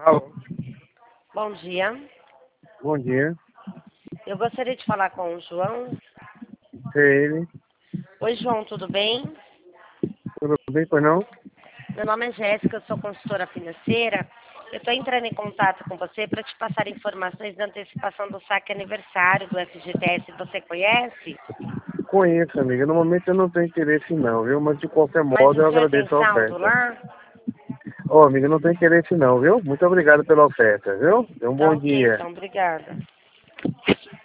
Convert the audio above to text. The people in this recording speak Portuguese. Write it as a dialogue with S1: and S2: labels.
S1: Alô.
S2: Bom dia.
S1: Bom dia.
S2: Eu gostaria de falar com o João.
S1: É ele.
S2: Oi, João, tudo bem?
S1: Tudo bem, pois não?
S2: Meu nome é Jéssica, eu sou consultora financeira. Eu estou entrando em contato com você para te passar informações da antecipação do saque aniversário do FGTS. Você conhece?
S1: Conheço, amiga. No momento eu não tenho interesse não, viu? Mas de qualquer
S2: Mas
S1: modo
S2: o
S1: eu
S2: senhor tem
S1: agradeço a
S2: saldo
S1: oferta.
S2: lá?
S1: Ô, amiga, não tenho interesse não, viu? Muito obrigado pela oferta, viu? Tenha um
S2: Tá
S1: bom
S2: ok,
S1: dia.
S2: então, obrigada.